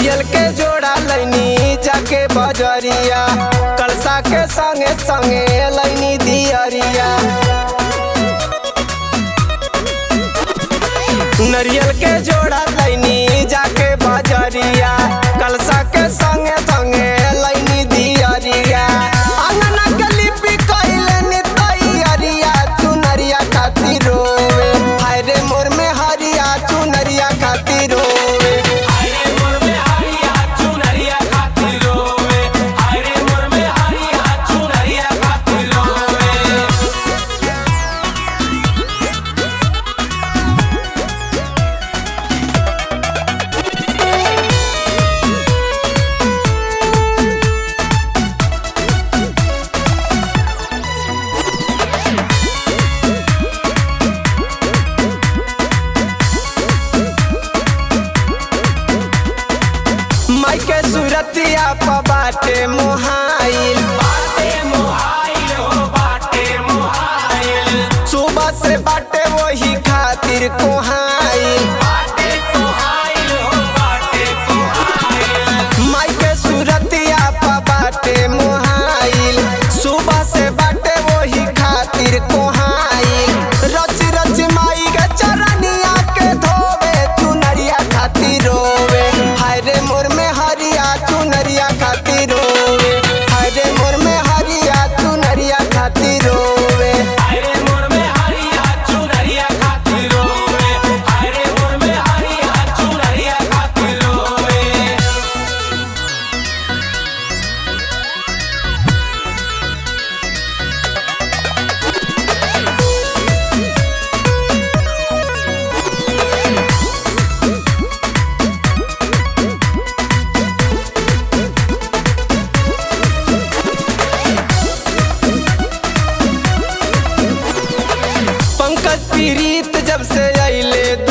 नरियल के जोड़ा लैनी जाके बजरिया, कलसा के संगे संगे लैनी दियरिया। नरियल के जोड़ा लैनी जाके बजरिया, कलसा के संगे संगे लैनी दियरिया। अंगना के लिपि कइले नि तैयारिया, चुनरिया खातिर रोवे हाय रे मोर में हरिया, चुनरिया खातिर रोवे। माई के सूरतिया प बाटे मोहाइल, सुबह से बाटे वही खातिर कोहाइल। माई के सूरतिया प बाटे मोहाइल, सुबह से बाटे वही खातिर कोहाइल। रच रच माई के चरनिया के धोवे, चुनरिया खातिर रोवे हाय रे मोर में हरिया, चुनरिया खातिर रोवे हाय रे मोर में हरिया, चुनरिया खातिर रोवे। पंकज पीरीत जब से अइले